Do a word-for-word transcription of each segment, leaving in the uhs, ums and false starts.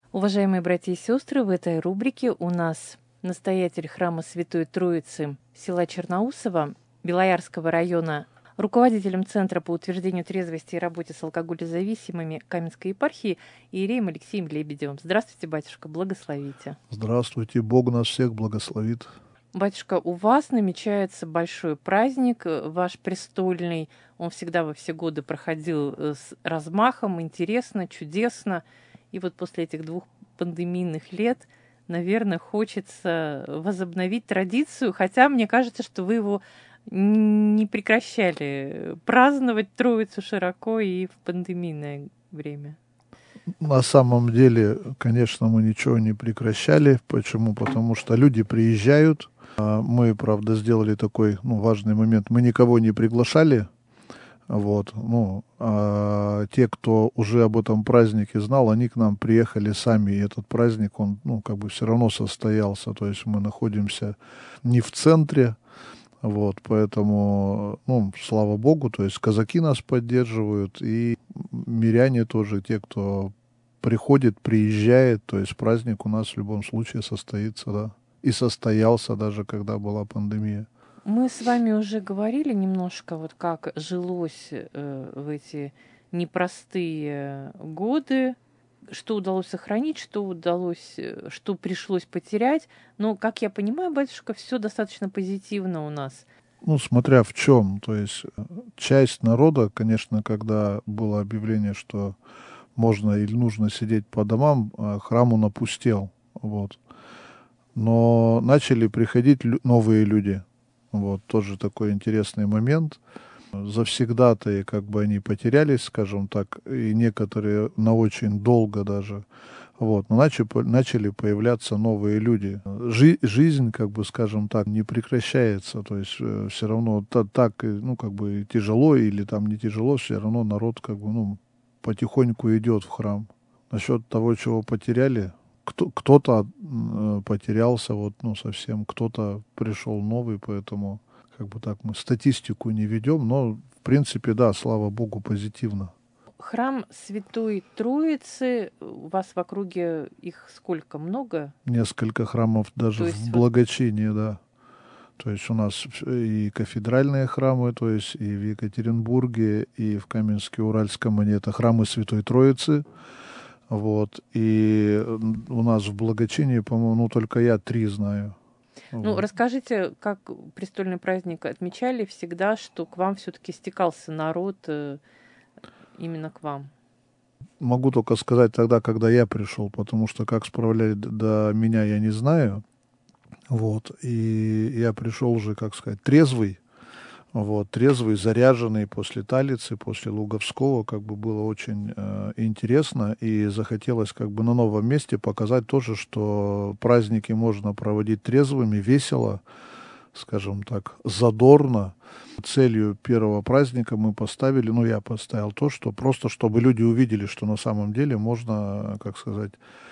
Уважаемые братья и сестры, в этой рубрике у нас настоятель храма Святой Троицы села Черноусово Белоярского района, руководителем Центра по утверждению трезвости и работе с алкоголезависимыми Каменской епархии Иереем Алексеем Лебедевым. Здравствуйте, батюшка, благословите. Здравствуйте, Бог нас всех благословит. Батюшка, у вас намечается большой праздник, ваш престольный. Он всегда во все годы проходил с размахом, интересно, чудесно. И вот после этих двух пандемийных лет, наверное, хочется возобновить традицию, хотя мне кажется, что вы его не прекращали праздновать Троицу широко и в пандемийное время. На самом деле, конечно, мы ничего не прекращали. Почему? Потому что люди приезжают. Мы, правда, сделали такой ну, важный момент. Мы никого не приглашали. Вот, ну, а те, кто уже об этом празднике знал, они к нам приехали сами, и этот праздник, он, ну, как бы все равно состоялся, то есть мы находимся не в центре, вот, поэтому, ну, слава Богу, то есть казаки нас поддерживают, и миряне тоже, те, кто приходит, приезжает, то есть праздник у нас в любом случае состоится, да, и состоялся даже, когда была пандемия. Мы с вами уже говорили немножко, вот как жилось э, в эти непростые годы, что удалось сохранить, что удалось, что пришлось потерять. Но, как я понимаю, батюшка, все достаточно позитивно у нас. Ну, смотря в чем. То есть часть народа, конечно, когда было объявление, что можно или нужно сидеть по домам, храм он опустел. Вот. Но начали приходить новые люди. Вот, тоже такой интересный момент. Завсегдатаи, как бы они потерялись, скажем так, и некоторые на очень долго даже. Вот, но начали, начали появляться новые люди. Жи, жизнь, как бы, скажем так, не прекращается. То есть э, все равно та, так, ну, как бы тяжело или там не тяжело, все равно народ, как бы, ну, потихоньку идет в храм. Насчет того, чего потеряли, Кто, кто-то э, потерялся, вот, ну, совсем, кто-то пришел новый, поэтому, как бы так, мы статистику не ведем, но, в принципе, да, слава Богу, позитивно. Храм Святой Троицы, у вас в округе их сколько, много? Несколько храмов даже то в Благочине, вот... да. То есть у нас и кафедральные храмы, то есть и в Екатеринбурге, и в Каменске-Уральском, они это храмы Святой Троицы. Вот, и у нас в Благочине, по-моему, ну, только я три знаю. Ну, вот. Расскажите, как престольный праздник отмечали всегда, что к вам все-таки стекался народ именно к вам? Могу только сказать тогда, когда я пришел, потому что как справляли до меня, я не знаю. Вот, и я пришел уже, как сказать, трезвый. Вот, трезвый, заряженный после Талицы, после Луговского, как бы было очень э, интересно, и захотелось как бы на новом месте показать тоже, что праздники можно проводить трезвыми, весело, скажем так, задорно. Целью первого праздника мы поставили, ну я поставил то, что просто чтобы люди увидели, что на самом деле можно, как сказать,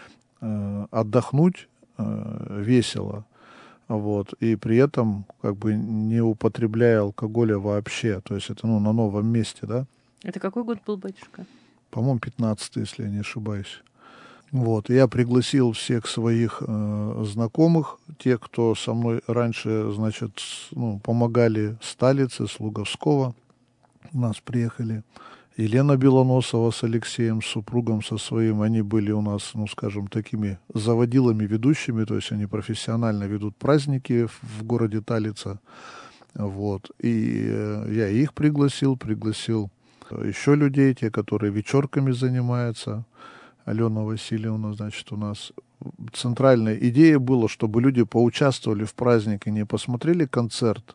э, отдохнуть э, весело. Вот, и при этом как бы не употребляя алкоголя вообще. То есть это ну, на новом месте, да. Это какой год был, батюшка? По-моему, пятнадцатый, если я не ошибаюсь. Вот, я пригласил всех своих э, знакомых, те, кто со мной раньше, значит, с, ну, помогали с Талицы, с Луговского. У нас приехали Елена Белоносова с Алексеем, с супругом со своим, они были у нас, ну, скажем, такими заводилами, ведущими, то есть они профессионально ведут праздники в, в городе Талица, вот, и э, я их пригласил, пригласил еще людей, те, которые вечерками занимаются, Алена Васильевна, значит, у нас. Центральная идея была, чтобы люди поучаствовали в празднике, не посмотрели концерт,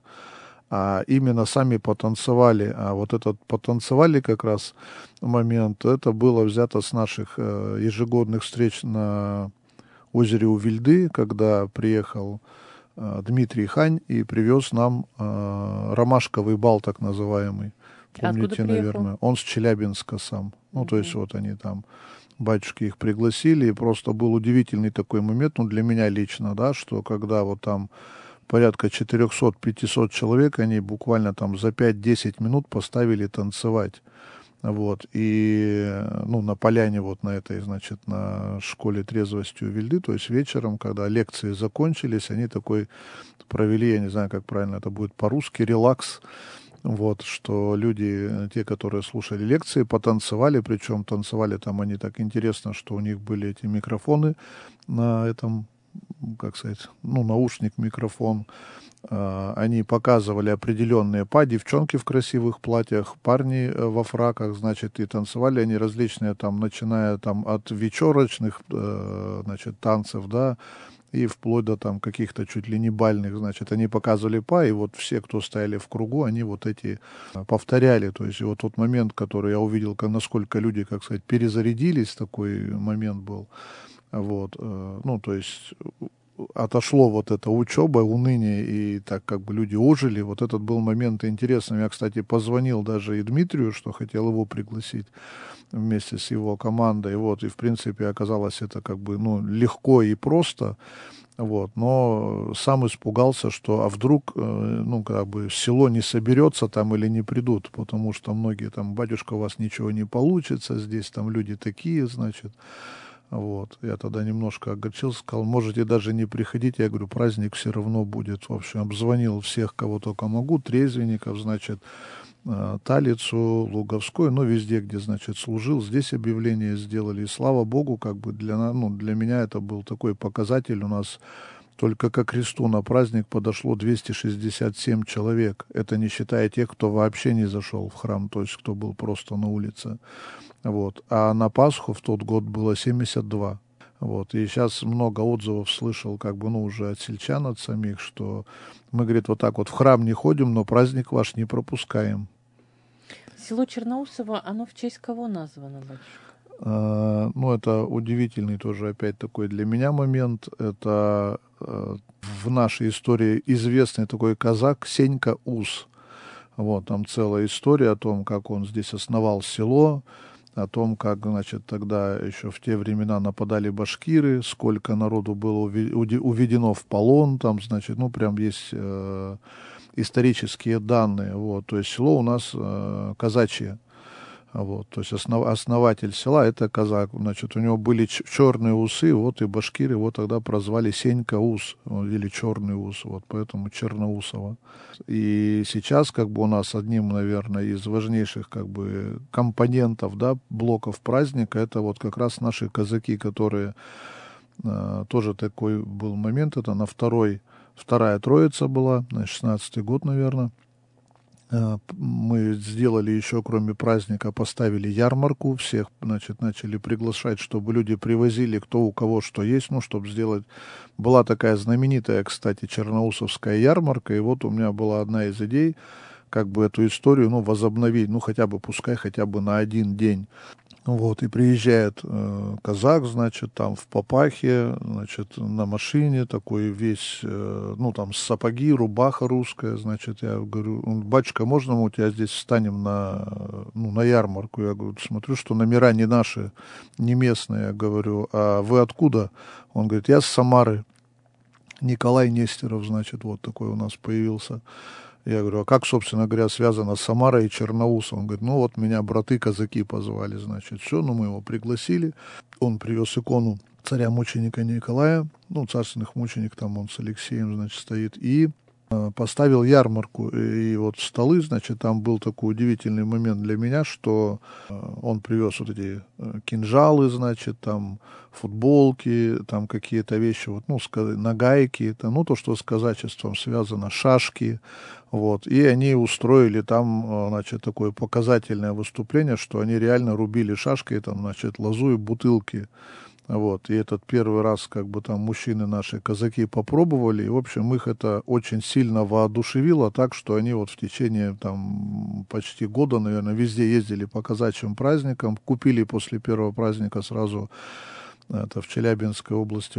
а именно сами потанцевали. А вот этот потанцевали как раз момент, это было взято с наших э, ежегодных встреч на озере Увильды, когда приехал э, Дмитрий Хань и привез нам э, ромашковый бал, так называемый. Помните, наверное. Он с Челябинска сам. Ну, mm-hmm. то есть вот они там, батюшки их пригласили, и просто был удивительный такой момент, ну, для меня лично, да, что когда вот там порядка четыреста-пятьсот человек, они буквально там за пять-десять минут поставили танцевать. Вот, и, ну, на поляне вот на этой, значит, на школе трезвости у Вильды, то есть вечером, когда лекции закончились, они такой провели, я не знаю, как правильно это будет по-русски, релакс, вот, что люди, те, которые слушали лекции, потанцевали, причем танцевали там они так интересно, что у них были эти микрофоны на этом, как сказать, ну, наушник, микрофон. Они показывали определенные па, девчонки в красивых платьях, парни во фраках, значит, и танцевали они различные, там, начиная там от вечерочных, значит, танцев, да, и вплоть до там каких-то чуть ли не бальных, значит, они показывали па, и вот все, кто стояли в кругу, они вот эти повторяли, то есть и вот тот момент, который я увидел, как, насколько люди, как сказать, перезарядились, такой момент был, вот, ну, то есть отошло вот это учеба, уныние, и так как бы люди ожили. Вот этот был момент интересный. Я, кстати, позвонил даже и Дмитрию, что хотел его пригласить вместе с его командой. Вот, и, в принципе, оказалось это как бы, ну, легко и просто. Вот, но сам испугался, что а вдруг, ну, как бы село не соберется там или не придут, потому что многие там, батюшка, у вас ничего не получится, здесь там люди такие, значит. Вот, я тогда немножко огорчился, сказал, можете даже не приходить, я говорю, праздник все равно будет. В общем, обзвонил всех, кого только могу, трезвенников, значит, Талицу, Луговской, ну, везде, где, значит, служил, здесь объявление сделали, и слава Богу, как бы для, ну, для меня это был такой показатель, у нас только ко кресту на праздник подошло двести шестьдесят семь человек, это не считая тех, кто вообще не зашел в храм, то есть кто был просто на улице. Вот. А на Пасху в тот год было семьдесят два. Вот. И сейчас много отзывов слышал, как бы, ну, уже от сельчан, от самих, что мы, говорит, вот так вот в храм не ходим, но праздник ваш не пропускаем. Село Черноусово, оно в честь кого названо, батюшка? А, ну, это удивительный тоже опять такой для меня момент. Это а, в нашей истории известный такой казак Сенька Ус. Вот, там целая история о том, как он здесь основал село, о том, как, значит, тогда еще в те времена нападали башкиры, сколько народу было уведено в полон, там, значит, ну, прям есть э, исторические данные, вот, то есть село у нас э, казачье, вот, то есть основ, основатель села это казак, значит, у него были черные усы, вот, и башкиры его тогда прозвали Сенька Ус, или Черный Ус, вот, поэтому Черноусово. И сейчас, как бы, у нас одним, наверное, из важнейших, как бы, компонентов, да, блоков праздника, это вот как раз наши казаки, которые, э, тоже такой был момент, это на второй, вторая Троица была, на шестнадцатый год, наверное, мы сделали еще, кроме праздника, поставили ярмарку, всех, значит, начали приглашать, чтобы люди привозили, кто у кого что есть, ну, чтобы сделать. Была такая знаменитая, кстати, черноусовская ярмарка, и вот у меня была одна из идей, как бы эту историю, ну, возобновить, ну, хотя бы, пускай хотя бы на один день. Вот, и приезжает э, казак, значит, там в папахе, значит, на машине, такой весь, э, ну, там, сапоги, рубаха русская, значит, я говорю, батюшка, можно мы у тебя здесь встанем на, ну, на ярмарку? Я говорю, смотрю, что номера не наши, не местные, я говорю, а вы откуда? Он говорит, я с Самары. Николай Нестеров, значит, вот такой у нас появился. Я говорю, а как, собственно говоря, связано с Самарой и Черноусом? Он говорит, ну вот меня браты-казаки позвали, значит, все, ну мы его пригласили. Он привез икону царя-мученика Николая, ну, царственных мученик, там он с Алексеем, значит, стоит, и э, поставил ярмарку. И, и вот столы, значит, там был такой удивительный момент для меня, что э, он привез вот эти э, кинжалы, значит, там футболки, там какие-то вещи, вот, ну, нагайки, там, ну, то, что с казачеством связано, шашки, вот, и они устроили там, значит, такое показательное выступление, что они реально рубили шашкой, там, значит, лозу и бутылки, вот, и этот первый раз, как бы, там, мужчины наши, казаки, попробовали, и, в общем, их это очень сильно воодушевило, так, что они вот в течение, там, почти года, наверное, везде ездили по казачьим праздникам, купили после первого праздника сразу, это в Челябинской области,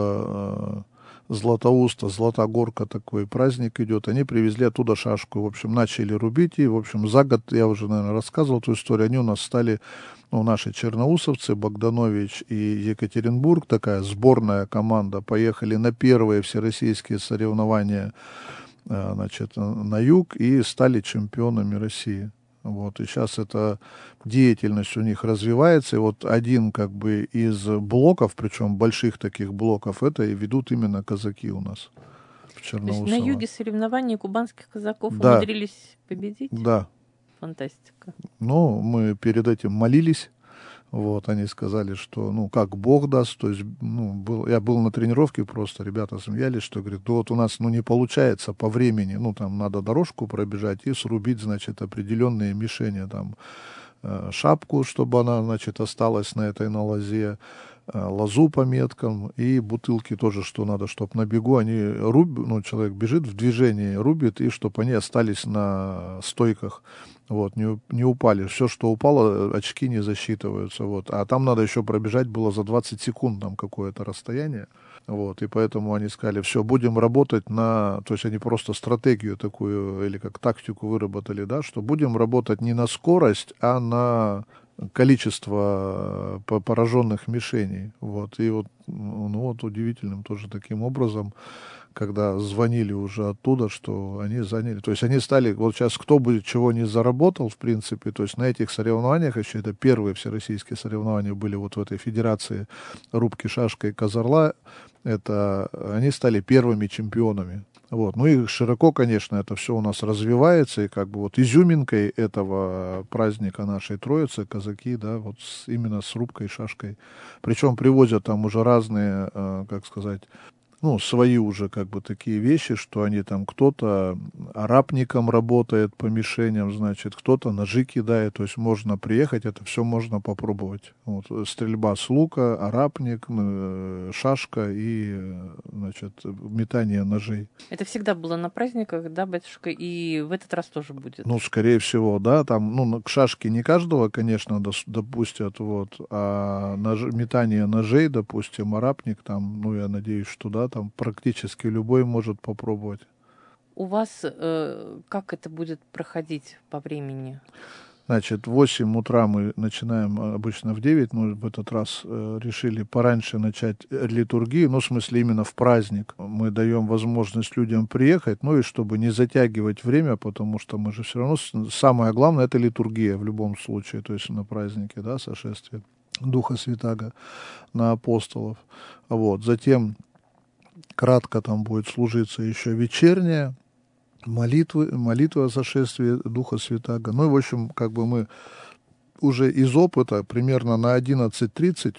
около Златоуста, Златогорка такой праздник идет, они привезли оттуда шашку, в общем, начали рубить, и, в общем, за год, я уже, наверное, рассказывал эту историю, они у нас стали, ну, наши черноусовцы, Богданович и Екатеринбург, такая сборная команда, поехали на первые всероссийские соревнования, значит, на юг и стали чемпионами России. Вот, и сейчас эта деятельность у них развивается. И вот один как бы из блоков, причем больших таких блоков, это и ведут именно казаки у нас в То есть на Черноусово. юге соревнований кубанских казаков Да. умудрились победить? Да. Фантастика. Ну, мы перед этим молились. Вот, они сказали, что, ну, как Бог даст, то есть, ну, был, я был на тренировке просто, ребята смеялись, что, говорит, да вот у нас, ну, не получается по времени, ну, там, надо дорожку пробежать и срубить, значит, определенные мишени, там, э, шапку, чтобы она, значит, осталась на этой, на лозе, э, лозу по меткам, и бутылки тоже, что надо, чтобы на бегу они рубят, ну, человек бежит в движении, рубит, и чтобы они остались на стойках. Вот, не, не упали. Все, что упало, очки не засчитываются. Вот. А там надо еще пробежать было за двадцать секунд там какое-то расстояние. Вот. И поэтому они сказали, все, будем работать на... То есть они просто стратегию такую или как тактику выработали, да, что будем работать не на скорость, а на количество пораженных мишеней. Вот. И вот, ну, вот удивительным тоже таким образом, когда звонили уже оттуда, что они заняли, то есть они стали, вот сейчас кто бы чего не заработал, в принципе, то есть на этих соревнованиях, еще это первые всероссийские соревнования были вот в этой федерации рубки шашкой Казарла, это они стали первыми чемпионами. Вот. Ну и широко, конечно, это все у нас развивается, и как бы вот изюминкой этого праздника нашей Троицы, казаки, да, вот с, именно с рубкой, шашкой. Причем привозят там уже разные, э, как сказать, ну, свои уже как бы такие вещи, что они там, кто-то арапником работает по мишеням, значит, кто-то ножи кидает, то есть можно приехать, это все можно попробовать. Вот, стрельба с лука, арапник, шашка и, значит, метание ножей. Это всегда было на праздниках, да, батюшка, и в этот раз тоже будет? Ну, скорее всего, да, там, ну, к шашке не каждого, конечно, допустят, вот, а нож, метание ножей, допустим, арапник, там, ну, я надеюсь, что, да, там практически любой может попробовать. У вас э, как это будет проходить по времени? Значит, в восемь утра мы начинаем обычно в девять, но в этот раз э, решили пораньше начать литургию, ну, в смысле, именно в праздник. Мы даем возможность людям приехать, ну, и чтобы не затягивать время, потому что мы же все равно, самое главное, это литургия в любом случае, то есть на празднике, да, сошествие Духа Святаго на апостолов. Вот, затем кратко там будет служиться еще вечерняя, молитвы, молитва о сошествии Духа Святаго. Ну и, в общем, как бы мы уже из опыта примерно на одиннадцать тридцать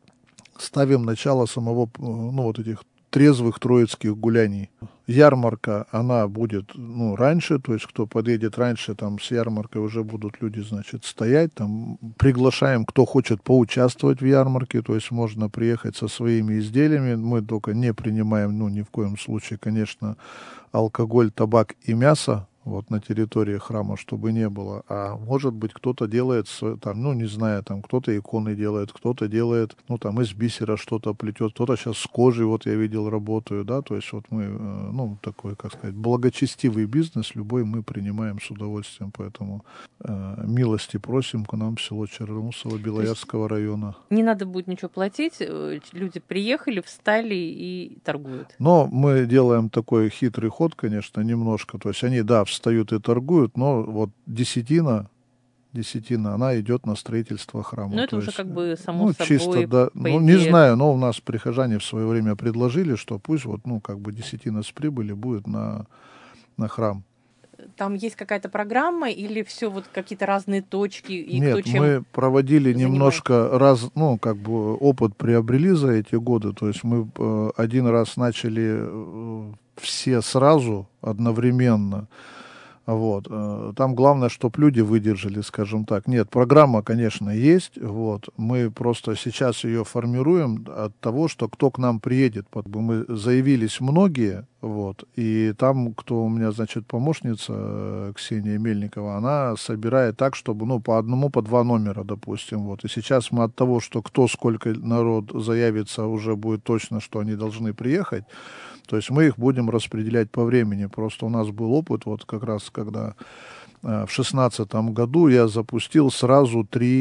ставим начало самого, ну, вот этих трезвых троицких гуляний. Ярмарка, она будет, ну, раньше, то есть кто подъедет раньше, там с ярмаркой уже будут люди, значит, стоять, там приглашаем, кто хочет поучаствовать в ярмарке, то есть можно приехать со своими изделиями, мы только не принимаем, ну, ни в коем случае, конечно, алкоголь, табак и мясо, вот на территории храма, чтобы не было. А может быть, кто-то делает, там, ну, не знаю, там, кто-то иконы делает, кто-то делает, ну, там, из бисера что-то плетет, кто-то сейчас с кожей, вот я видел, работаю, да, то есть вот мы, ну, такой, как сказать, благочестивый бизнес любой мы принимаем с удовольствием, поэтому э, милости просим к нам в село Черноусово Белоярского района. Не надо будет ничего платить, люди приехали, встали и торгуют. Но мы делаем такой хитрый ход, конечно, немножко, то есть они, да, встают и торгуют, но вот десятина, десятина, она идет на строительство храма. Ну, это то уже есть, как бы само ну, собой. Чисто, да, ну, идее... не знаю, но у нас прихожане в свое время предложили, что пусть вот, ну, как бы десятина с прибыли будет на, на храм. Там есть какая-то программа или все вот какие-то разные точки? И Нет, кто чем мы проводили занимается? немножко раз, ну, как бы опыт приобрели за эти годы, то есть мы э, один раз начали э, все сразу, одновременно. Вот. Там главное, чтобы люди выдержали, скажем так. Нет, программа, конечно, есть. Вот. Мы просто сейчас ее формируем от того, что кто к нам приедет. Мы заявились многие, вот, и там, кто у меня, значит, помощница Ксения Мельникова, она собирает так, чтобы, ну, по одному, по два номера, допустим. Вот. И сейчас мы от того, что кто сколько народ заявится, уже будет точно, что они должны приехать. То есть мы их будем распределять по времени. Просто у нас был опыт, вот как раз когда э, в шестнадцатом году я запустил сразу три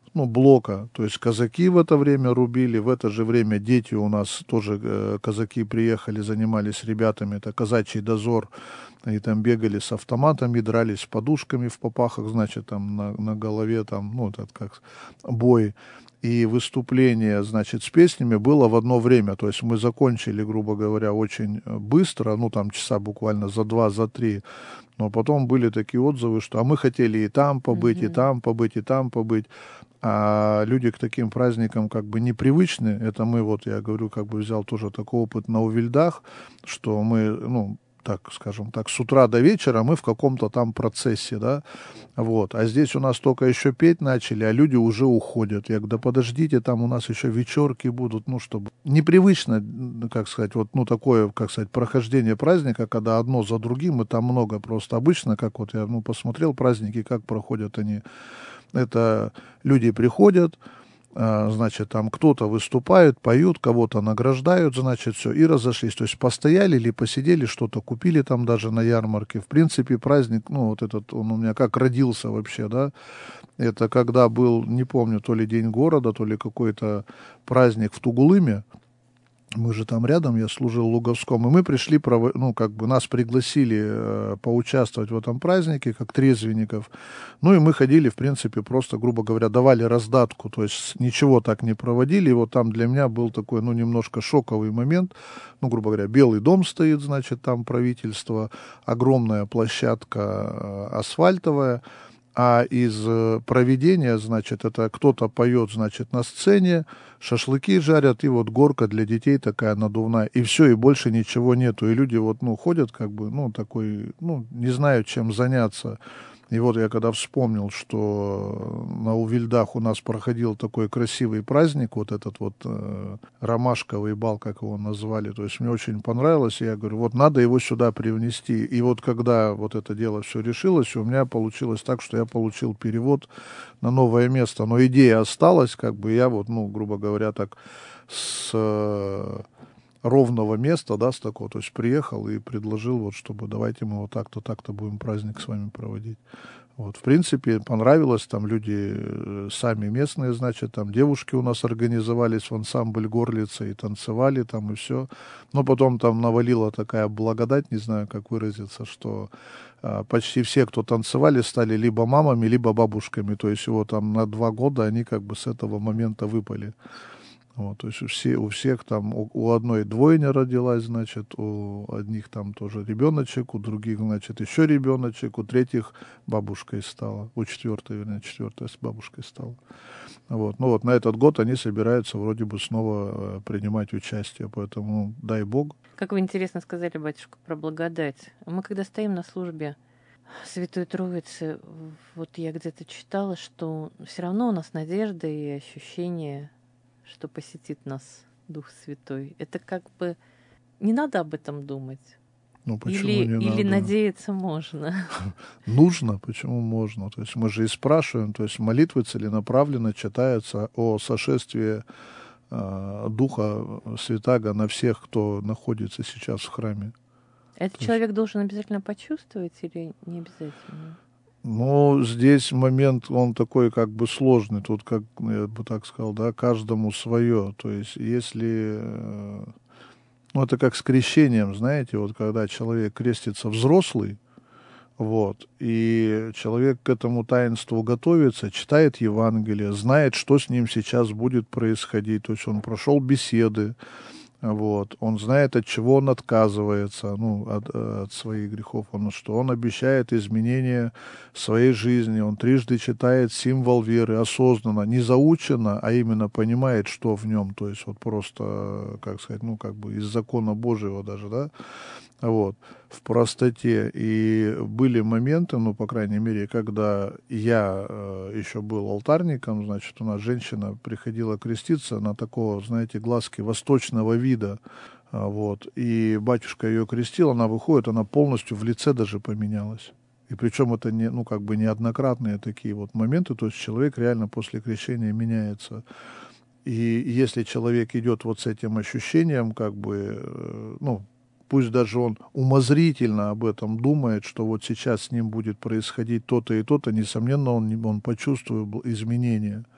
ну, блока. То есть казаки в это время рубили, в это же время дети у нас тоже, э, казаки приехали, занимались ребятами, это казачий дозор, и там бегали с автоматами, дрались с подушками в попахах, значит, там на, на голове, там, ну, этот как бой. И выступление, значит, с песнями было в одно время. То есть мы закончили, грубо говоря, очень быстро, ну, там часа буквально за два, за три. Но потом были такие отзывы, что а мы хотели и там побыть, mm-hmm. и там побыть, и там побыть. А люди к таким праздникам как бы непривычны. Это мы, вот я говорю, как бы взял тоже такой опыт на Увильдах, что мы, ну, так, скажем так, с утра до вечера мы в каком-то там процессе, да, вот, а здесь у нас только еще петь начали, а люди уже уходят. Я говорю, да подождите, там у нас еще вечерки будут, ну, чтобы... Непривычно, как сказать, вот, ну, такое, как сказать, прохождение праздника, когда одно за другим, и там много просто обычно, как вот я, ну, посмотрел праздники, как проходят они, это люди приходят, значит, там кто-то выступает, поют, кого-то награждают, значит, все, и разошлись. То есть постояли или посидели, что-то купили там даже на ярмарке. В принципе, праздник, ну, вот этот, он у меня как родился вообще, да, это когда был, не помню, то ли День города, то ли какой-то праздник в Тугулыме. Мы же там рядом, я служил в Луговском, и мы пришли, ну, как бы нас пригласили э, поучаствовать в этом празднике, как трезвенников. Ну, и мы ходили, в принципе, просто, грубо говоря, давали раздатку, то есть ничего так не проводили. И вот там для меня был такой, ну, немножко шоковый момент. Ну, грубо говоря, Белый дом стоит, значит, там правительство, огромная площадка э, асфальтовая. А из проведения, значит, это кто-то поет, значит, на сцене, шашлыки жарят, и вот горка для детей такая надувная, и все, и больше ничего нету. И люди вот, ну, ходят, как бы, ну, такой, ну, не знают, чем заняться. И вот я когда вспомнил, что на Увильдах у нас проходил такой красивый праздник, вот этот вот э, ромашковый бал, как его назвали, то есть мне очень понравилось, и я говорю, вот надо его сюда привнести. И вот когда вот это дело все решилось, у меня получилось так, что я получил перевод на новое место, но идея осталась, как бы я вот, ну, грубо говоря, так с... Э, ровного места, да, с такого, то есть приехал и предложил, вот, чтобы давайте мы вот так-то, так-то будем праздник с вами проводить. Вот, в принципе, понравилось, там люди сами местные, значит, там девушки у нас организовались в ансамбль горлица и танцевали там, и все. Но потом там навалила такая благодать, не знаю, как выразиться, что а, почти все, кто танцевали, стали либо мамами, либо бабушками, то есть его там на два года они как бы с этого момента выпали. Вот, то есть у, все, у всех там, у, у одной двойня родилась, значит, у одних там тоже ребеночек, у других, значит, еще ребеночек, у третьих бабушкой стала, у четвертой, вернее, четвертая с бабушкой стала. Вот, ну вот на этот год они собираются вроде бы снова э, принимать участие, поэтому дай бог. Как вы интересно сказали, батюшка, про благодать. Мы когда стоим на службе Святой Троицы, вот я где-то читала, что все равно у нас надежда и ощущение, что посетит нас Дух Святой. Это как бы не надо об этом думать. Ну, почему или, не или надо? надеяться можно. Нужно, почему можно? То есть мы же и спрашиваем, то есть молитвы целенаправленно читаются о сошествии э, Духа Святаго на всех, кто находится сейчас в храме. Этот то человек есть... должен обязательно почувствовать или не обязательно? Ну, здесь момент, он такой как бы сложный, тут, как я бы так сказал, да, каждому свое. То есть, если, ну, это как с крещением, знаете, вот когда человек крестится взрослый, вот, и человек к этому таинству готовится, читает Евангелие, знает, что с ним сейчас будет происходить, то есть он прошел беседы, вот, он знает, от чего он отказывается, ну, от, от своих грехов, он, что он обещает изменения своей жизни, он трижды читает символ веры осознанно, не заучено, а именно понимает, что в нем, то есть вот просто, как сказать, ну, как бы из закона Божьего даже, да, вот, в простоте. И были моменты, ну, по крайней мере, когда я э, еще был алтарником, значит, у нас женщина приходила креститься на такого, знаете, глазки восточного вида, а, вот, и батюшка ее крестил, она выходит, она полностью в лице даже поменялась. И причем это не, ну, как бы неоднократные такие вот моменты, то есть человек реально после крещения меняется. И если человек идет вот с этим ощущением, как бы, э, ну, пусть даже он умозрительно об этом думает, что вот сейчас с ним будет происходить то-то и то-то, несомненно, он, он почувствует изменения.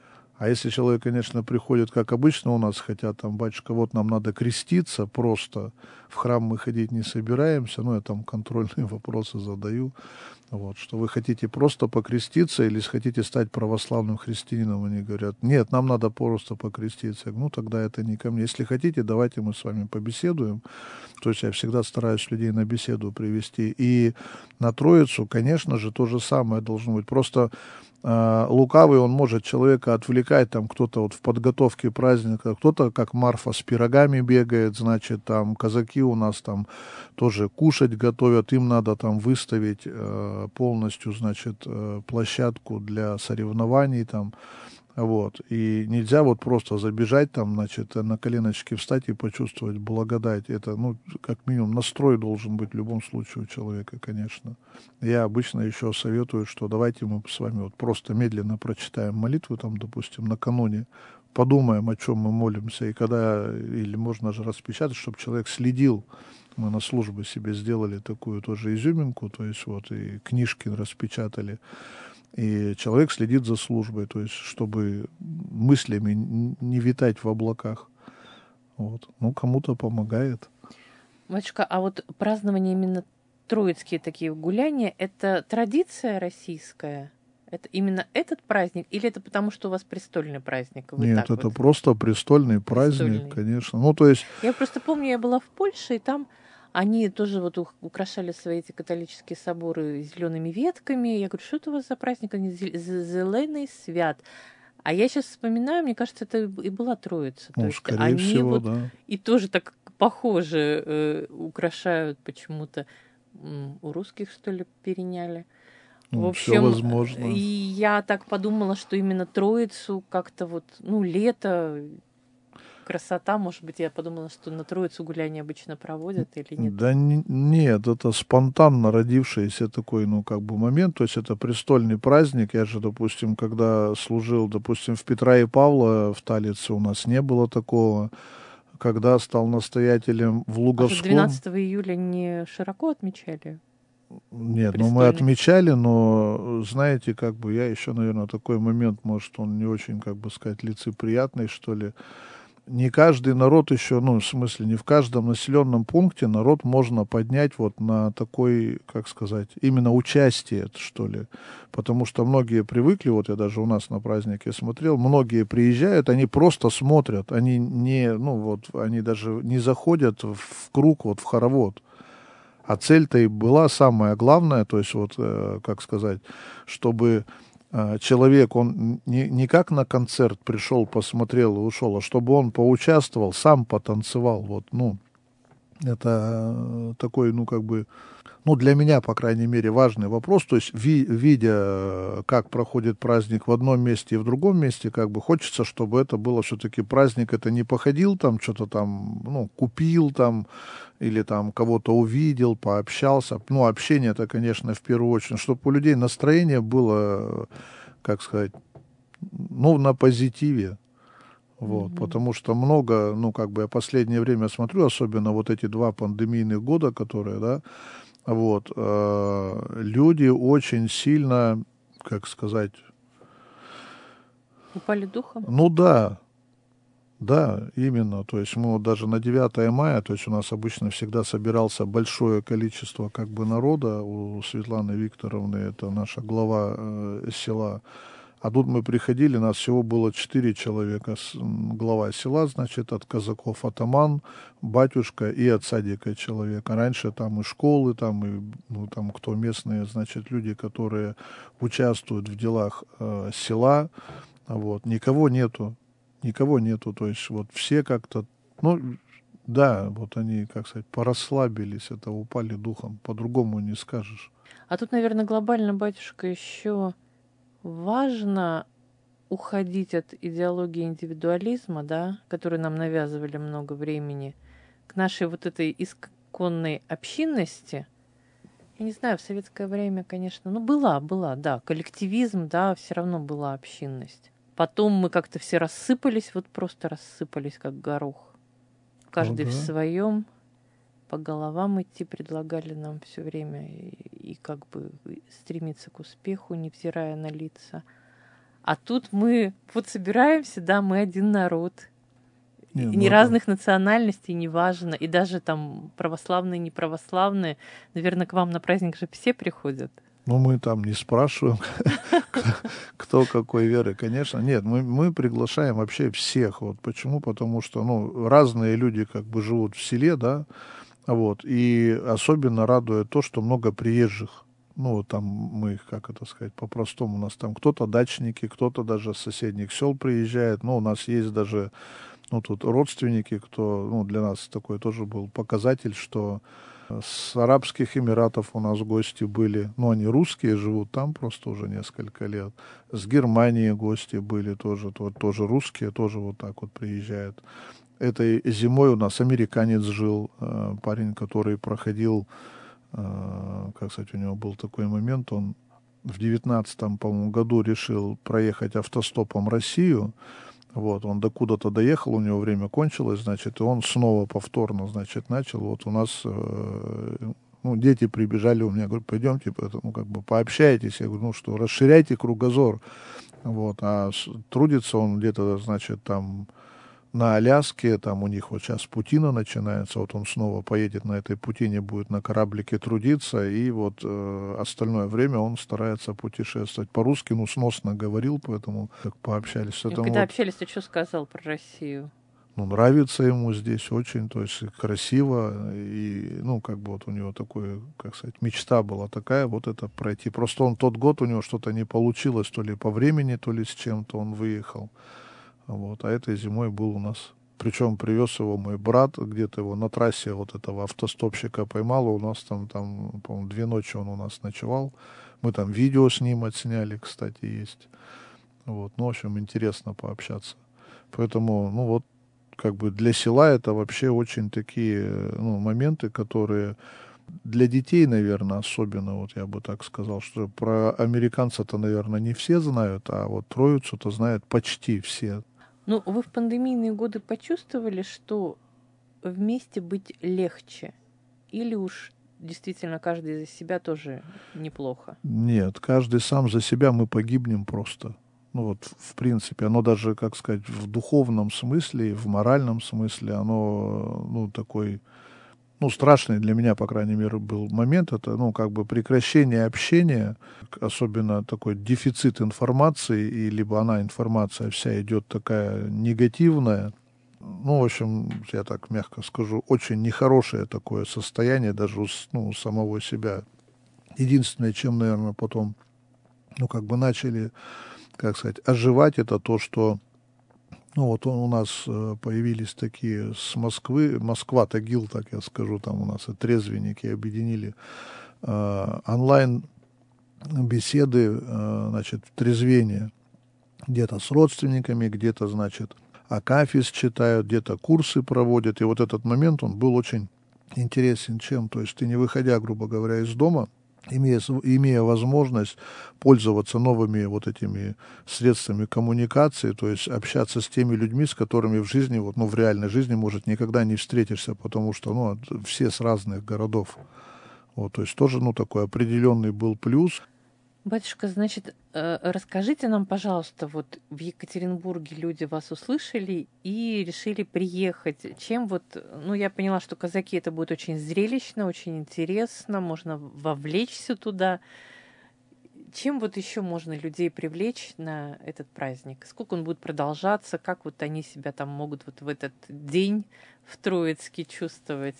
А если человек, конечно, приходит, как обычно у нас, хотя там, батюшка, вот нам надо креститься просто, в храм мы ходить не собираемся, ну, я там контрольные вопросы задаю, вот, что вы хотите просто покреститься или хотите стать православным христианином, они говорят, нет, нам надо просто покреститься. Я говорю, ну, тогда это не ко мне. Если хотите, давайте мы с вами побеседуем. То есть я всегда стараюсь людей на беседу привести. И на Троицу, конечно же, то же самое должно быть. Просто э, лукавый, он может человека отвлекать, там кто-то вот в подготовке праздника, кто-то, как Марфа, с пирогами бегает, значит, там казаки у нас там тоже кушать готовят, им надо там выставить э, полностью, значит, э, площадку для соревнований там, вот, и нельзя вот просто забежать там, значит, на коленочки встать и почувствовать благодать, это, ну, как минимум, настрой должен быть в любом случае у человека, конечно. Я обычно еще советую, что давайте мы с вами вот просто медленно прочитаем молитву, там, допустим, накануне, подумаем, о чем мы молимся, и когда, или можно же распечатать, чтобы человек следил. Мы на службе себе сделали такую тоже изюминку, то есть вот и книжки распечатали, и человек следит за службой, то есть чтобы мыслями не витать в облаках. Вот. Ну, кому-то помогает. Матушка, а вот празднование именно троицкие такие гуляния, это традиция российская? Это именно этот праздник? Или это потому, что у вас престольный праздник? Вы Нет, так это вот? просто престольный праздник, Престольный. конечно. Ну, то есть... Я просто помню, я была в Польше, и там они тоже вот украшали свои эти католические соборы зелеными ветками. Я говорю, что это у вас за праздник? Они зеленый свят. А я сейчас вспоминаю, мне кажется, это и была Троица. Ну, То есть скорее они всего, вот да. и тоже так похоже э, украшают почему-то. М, у русских, что ли, переняли. Ну, В все общем, возможно. и я так подумала, что именно Троицу как-то вот, ну, лето, красота, может быть, я подумала, что на Троицу гуляния обычно проводят или нет? Да не- нет, это спонтанно родившийся такой, ну, как бы момент, то есть это престольный праздник. Я же, допустим, когда служил, допустим, в Петра и Павла в Талице, у нас не было такого. Когда стал настоятелем в А что, Луговском... двенадцатого июля не широко отмечали? Нет, ну мы Престольный. отмечали, но, знаете, как бы я еще, наверное, такой момент, может, он не очень, как бы сказать, лицеприятный, что ли. Не каждый народ еще, ну, в смысле, не в каждом населенном пункте народ можно поднять вот на такой, как сказать, именно участие, что ли. Потому что многие привыкли, вот я даже у нас на празднике смотрел, многие приезжают, они просто смотрят, они не, ну, вот, они даже не заходят в круг, вот, в хоровод. А цель-то и была самая главная, то есть вот, э, как сказать, чтобы э, человек, он не, не как на концерт пришел, посмотрел и ушел, а чтобы он поучаствовал, сам потанцевал. Вот, ну, это э, такой, ну, как бы, ну, для меня, по крайней мере, важный вопрос. То есть, ви, видя, э, как проходит праздник в одном месте и в другом месте, как бы хочется, чтобы это было все-таки праздник, это не походил там, что-то там, ну, купил там, или там кого-то увидел, пообщался. Ну, общение это, конечно, в первую очередь, чтобы у людей настроение было, как сказать, ну, на позитиве. Вот, Мгм. потому что много, ну, как бы я последнее время смотрю, особенно вот эти два пандемийных года, которые, да, вот, э, люди очень сильно, как сказать, Упали духом? ну да, да, именно, то есть мы вот даже на девятое мая, то есть у нас обычно всегда собирался большое количество как бы народа, у Светланы Викторовны, это наша глава э, села, а тут мы приходили, нас всего было четыре человека, с, м, глава села, значит, от казаков атаман, батюшка и от садика человек. А раньше там и школы, там и, ну, там кто местные, значит, люди, которые участвуют в делах э, села, вот, никого нету, никого нету, то есть вот все как-то, ну, да, вот они, как сказать, порасслабились, это упали духом, по-другому не скажешь. А тут, наверное, глобально, батюшка, еще важно уходить от идеологии индивидуализма, да, который нам навязывали много времени, к нашей вот этой исконной общинности. Я не знаю, в советское время, конечно, ну, была, была, да, коллективизм, да, все равно была общинность. Потом мы как-то все рассыпались, вот просто рассыпались, как горох. Ну Каждый в да. своем, по головам идти предлагали нам все время и, и как бы стремиться к успеху, невзирая на лица. А тут мы вот собираемся, да, мы один народ. Не, Ни ну, разных национальностей, неважно. И даже там православные, неправославные. Наверное, к вам на праздник же все приходят. Ну, мы там не спрашиваем, кто какой веры, конечно. Нет, мы, мы приглашаем вообще всех. Вот почему? Потому что, ну, разные люди как бы живут в селе, да, вот, и особенно радует то, что много приезжих. Ну, вот там мы, как это сказать, по-простому, у нас там кто-то дачники, кто-то даже с соседних сел приезжает. Ну, у нас есть даже, ну, тут родственники, кто, ну, для нас такой тоже был показатель, что с Арабских Эмиратов у нас гости были, ну, они русские, живут там просто уже несколько лет. С Германии гости были тоже, то, тоже русские, тоже вот так вот приезжают. Этой зимой у нас американец жил, э, парень, который проходил, э, как сказать, у него был такой момент, он в девятнадцатом, по-моему, году решил проехать автостопом Россию. Вот, он докуда-то доехал, у него время кончилось, значит, и он снова повторно, значит, начал. Вот у нас, э, ну, дети прибежали у меня, говорят, пойдемте, ну, как бы пообщайтесь. Я говорю, ну что, расширяйте кругозор. Вот, а с, трудится он где-то, значит, там на Аляске, там у них вот сейчас путина начинается, вот он снова поедет на этой путине, будет на кораблике трудиться, и вот э, остальное время он старается путешествовать. По-русски, ну, сносно говорил, поэтому как пообщались. И Этому когда вот, общались, ты что сказал про Россию? ну, нравится ему здесь очень, то есть красиво, и, ну, как бы вот у него такое, как сказать, мечта была такая, вот это пройти. Просто он тот год, у него что-то не получилось, то ли по времени, то ли с чем-то он выехал. Вот, а этой зимой был у нас. Причем привез его мой брат, где-то его на трассе вот этого автостопщика поймал. У нас там, там, по-моему, две ночи он у нас ночевал. Мы там видео с ним отсняли, кстати, есть. Вот, ну, в общем, интересно пообщаться. Поэтому, ну, вот, как бы для села это вообще очень такие, ну, моменты, которые для детей, наверное, особенно, вот я бы так сказал, что про американца-то, наверное, не все знают, а вот троицу-то знают почти все. Ну, вы в пандемийные годы почувствовали, что вместе быть легче? Или уж действительно каждый за себя тоже неплохо? Нет, каждый сам за себя, мы погибнем просто. Ну вот, в принципе, оно даже, как сказать, в духовном смысле и в моральном смысле, оно, ну, такой, ну, страшный для меня, по крайней мере, был момент. Это, ну, как бы прекращение общения, особенно такой дефицит информации, и либо она, информация вся идет такая негативная. Ну, в общем, я так мягко скажу, очень нехорошее такое состояние даже у, ну, у самого себя. Единственное, чем, наверное, потом, ну, как бы начали, как сказать, оживать, это то, что, ну, вот он, у нас э, появились такие с Москвы, Москва, Тагил, так я скажу, там у нас и трезвенники объединили э, онлайн-беседы, э, значит, трезвения, где-то с родственниками, где-то, значит, акафист читают, где-то курсы проводят, и вот этот момент, он был очень интересен чем, то есть ты, не выходя, грубо говоря, из дома, Имея, имея возможность пользоваться новыми вот этими средствами коммуникации, то есть общаться с теми людьми, с которыми в жизни, вот, ну, в реальной жизни, может, никогда не встретишься, потому что, ну, все с разных городов. Вот, то есть тоже, ну, такой определенный был плюс. Батюшка, значит, расскажите нам, пожалуйста, вот в Екатеринбурге люди вас услышали и решили приехать. Чем вот, ну, я поняла, что казаки это будет очень зрелищно, очень интересно, можно вовлечься туда. Чем вот еще можно людей привлечь на этот праздник? Сколько он будет продолжаться? Как вот они себя там могут вот в этот день в Троицке чувствовать?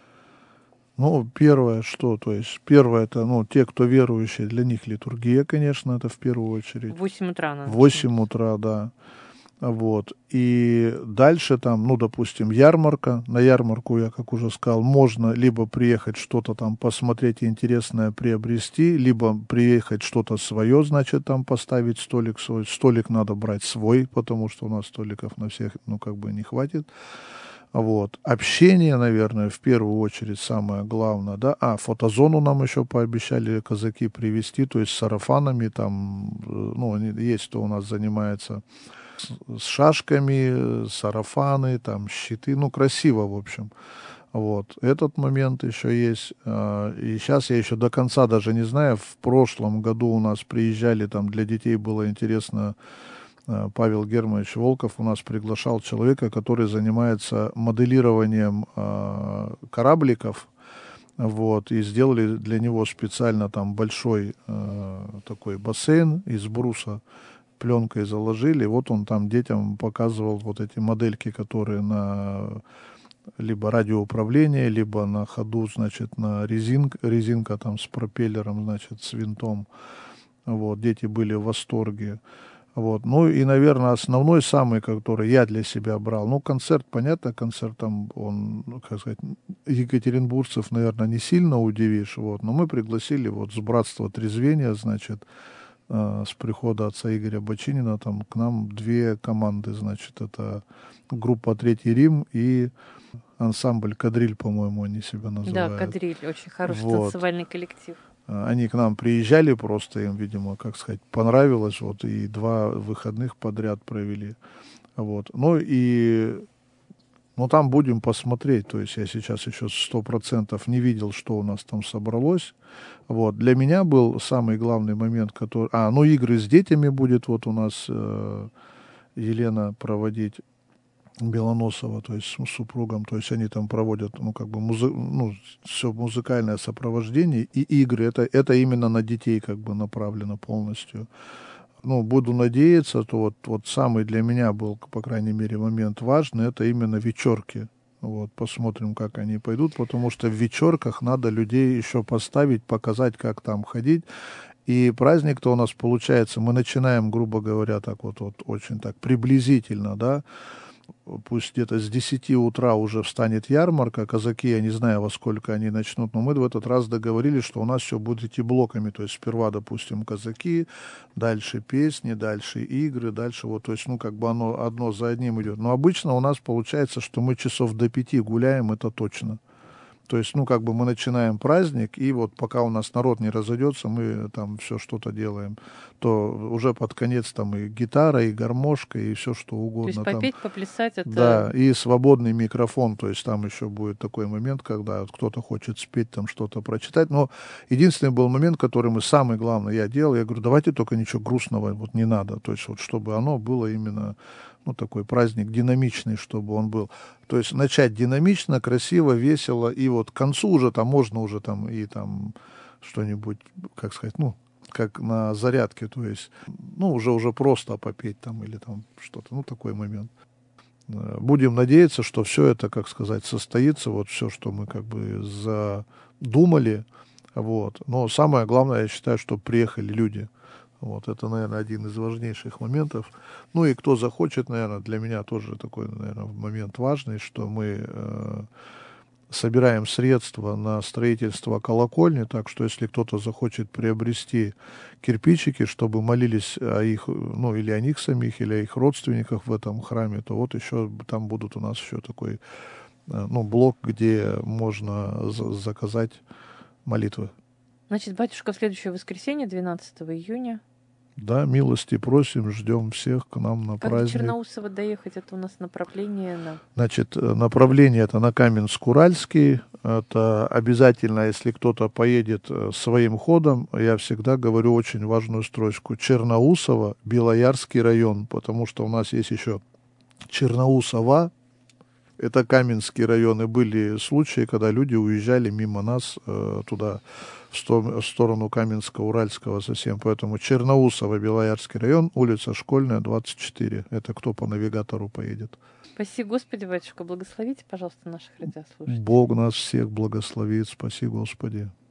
Ну, первое, что, то есть, первое, это, ну, те, кто верующие, для них литургия, конечно, это в первую очередь. В восемь утра она В восемь утра, да. Вот. И дальше там, ну, допустим, ярмарка. На ярмарку, я, как уже сказал, можно либо приехать что-то там посмотреть интересное, приобрести, либо приехать что-то свое, значит, там поставить столик свой. Столик надо брать свой, потому что у нас столиков на всех, ну, как бы не хватит. Вот. Общение, наверное, в первую очередь самое главное, да. А, фотозону нам еще пообещали казаки привезти, то есть с сарафанами там, ну, есть, кто у нас занимается с шашками, сарафаны, там, щиты, ну, красиво, в общем. Вот. Этот момент еще есть. И сейчас я еще до конца даже не знаю. В прошлом году у нас приезжали, там для детей было интересно, Павел Германович Волков у нас приглашал человека, который занимается моделированием корабликов. Вот, и сделали для него специально там большой э, такой бассейн из бруса, пленкой заложили. Вот он там детям показывал вот эти модельки, которые на либо радиоуправление, либо на ходу, значит, на резинка, резинка там с пропеллером, значит, с винтом. Вот, дети были в восторге. Вот. Ну и, наверное, основной, самый, который я для себя брал, ну, концерт, понятно, концерт там, он, ну, как сказать, екатеринбургцев, наверное, не сильно удивишь, вот, но мы пригласили вот с Братства Трезвения, значит, э, с прихода отца Игоря Бочинина, там к нам две команды, значит, это группа «Третий Рим» и ансамбль «Кадриль», по-моему, они себя называют. Да, «Кадриль», очень хороший вот. танцевальный коллектив. Они к нам приезжали, просто им, видимо, как сказать, понравилось, вот, и два выходных подряд провели, вот. Ну и, ну там будем посмотреть, то есть я сейчас еще сто процентов не видел, что у нас там собралось, вот. Для меня был самый главный момент, который, а, ну игры с детьми будет вот у нас э, Елена проводить, Белоносова, то есть с супругом, то есть они там проводят, ну, как бы, музы, ну, все музыкальное сопровождение и игры, это, это именно на детей, как бы, направлено полностью. Ну, буду надеяться, то вот, вот самый для меня был, по крайней мере, момент важный, это именно вечерки. Вот, посмотрим, как они пойдут, потому что в вечерках надо людей еще поставить, показать, как там ходить. И праздник-то у нас получается, мы начинаем, грубо говоря, так вот, вот очень так приблизительно, да, пусть где-то с десяти утра уже встанет ярмарка, казаки, я не знаю, во сколько они начнут, но мы в этот раз договорились, что у нас все будет идти блоками, то есть сперва, допустим, казаки, дальше песни, дальше игры, дальше вот, то есть, ну, как бы оно одно за одним идет. Но обычно у нас получается, что мы часов до пяти гуляем, это точно. То есть, ну, как бы мы начинаем праздник, и вот пока у нас народ не разойдется, мы там все что-то делаем, то уже под конец там и гитара, и гармошка, и все что угодно. То есть попеть, там, поплясать это... Да, и свободный микрофон, то есть там еще будет такой момент, когда вот кто-то хочет спеть, там что-то прочитать. Но единственный был момент, который мы, самый главный, я делал, я говорю, давайте только ничего грустного вот не надо, то есть вот чтобы оно было именно... ну, такой праздник динамичный, чтобы он был. То есть начать динамично, красиво, весело, и вот к концу уже там можно уже там и там что-нибудь, как сказать, ну, как на зарядке, то есть, ну, уже, уже просто попеть там или там что-то, ну, такой момент. Будем надеяться, что все это, как сказать, состоится, вот все, что мы как бы задумали, вот. Но самое главное, я считаю, что приехали люди. Вот, это, наверное, один из важнейших моментов. Ну и кто захочет, наверное, для меня тоже такой, наверное, момент важный, что мы э, собираем средства на строительство колокольни, так что если кто-то захочет приобрести кирпичики, чтобы молились о их, ну или о них самих, или о их родственниках в этом храме, то вот еще там будут у нас еще такой, э, ну, блок, где можно за- заказать молитвы. Значит, батюшка, в следующее воскресенье, двенадцатого июня. Да, милости просим, ждем всех к нам на Как праздник. до Черноусова доехать? Это у нас направление на... Значит, направление это на Каменск-Уральский. Это обязательно, если кто-то поедет своим ходом, я всегда говорю очень важную строчку. Черноусово, Белоярский район, потому что у нас есть еще Черноусова, это Каменский район, и были случаи, когда люди уезжали мимо нас э, туда, в, сто, в сторону Каменска-Уральского совсем. Поэтому Черноусово, Белоярский район, улица Школьная, двадцать четыре. Это кто по навигатору поедет. Спаси Господи, батюшка, благословите, пожалуйста, наших радиослушателей. Бог нас всех благословит, спаси Господи.